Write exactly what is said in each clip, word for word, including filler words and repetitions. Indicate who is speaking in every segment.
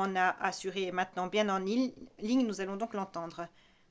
Speaker 1: on a assuré est maintenant bien en ligne. Nous allons donc l'entendre.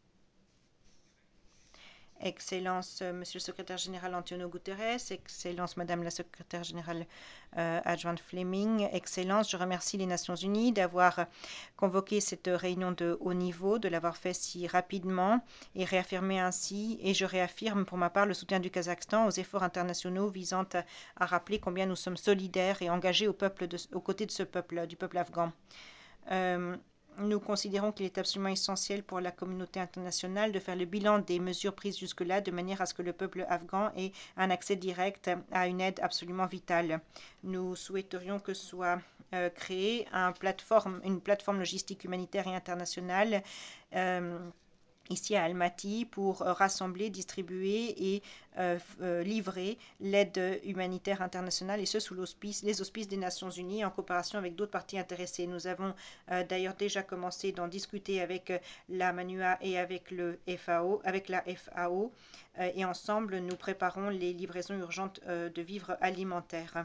Speaker 1: Excellence, euh, Monsieur le Secrétaire général Antonio Guterres, Excellence, Madame la Secrétaire générale euh, adjointe Fleming, Excellence, je remercie les Nations Unies d'avoir convoqué cette réunion de haut niveau, de l'avoir fait si rapidement et réaffirmer ainsi, et je réaffirme pour ma part le soutien du Kazakhstan aux efforts internationaux visant à, à rappeler combien nous sommes solidaires et engagés au peuple de, aux côtés de ce peuple, du peuple afghan. Euh, Nous considérons qu'il est absolument essentiel pour la communauté internationale de faire le bilan des mesures prises jusque-là de manière à ce que le peuple afghan ait un accès direct à une aide absolument vitale. Nous souhaiterions que soit euh, créée un plateforme, une plateforme logistique humanitaire et internationale euh, ici à Almaty pour euh, rassembler, distribuer et euh, euh, livrer l'aide humanitaire internationale et ce sous l'auspice, les auspices des Nations Unies en coopération avec d'autres parties intéressées. Nous avons euh, d'ailleurs déjà commencé d'en discuter avec euh, la MANUA et avec le F A O, avec la F A O euh, et ensemble nous préparons les livraisons urgentes euh, de vivres alimentaires.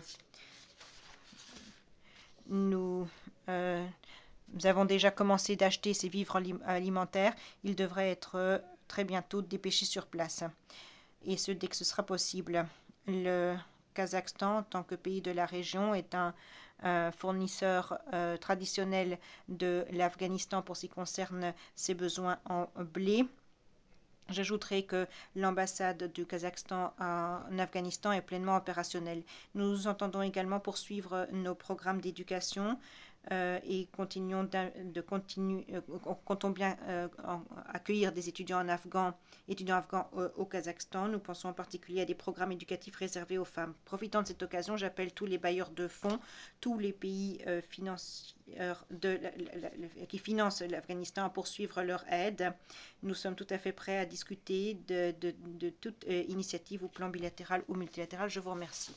Speaker 1: Nous euh, Nous avons déjà commencé d'acheter ces vivres alimentaires. Ils devraient être euh, très bientôt dépêchés sur place. Et ce, dès que ce sera possible. Le Kazakhstan, en tant que pays de la région, est un euh, fournisseur euh, traditionnel de l'Afghanistan pour ce qui concerne ses besoins en blé. J'ajouterai que l'ambassade du Kazakhstan en Afghanistan est pleinement opérationnelle. Nous entendons également poursuivre nos programmes d'éducation euh, et continuons de continuer, euh, comptons bien euh, en, accueillir des étudiants en afghan, étudiants afghans euh, au Kazakhstan. Nous pensons en particulier à des programmes éducatifs réservés aux femmes. Profitant de cette occasion, j'appelle tous les bailleurs de fonds, tous les pays euh, financiers de, la, la, la, qui financent l'Afghanistan à poursuivre leur aide. Nous sommes tout à fait prêts à discuter de, de, de toute euh, initiative ou plan bilatéral ou multilatéral. Je vous remercie.